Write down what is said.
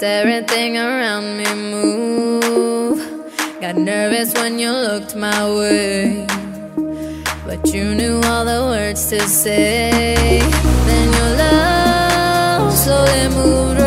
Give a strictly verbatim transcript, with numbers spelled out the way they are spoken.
everything around me move. Got nervous when you looked my way, but you knew all the words to say. Then your love slowly moved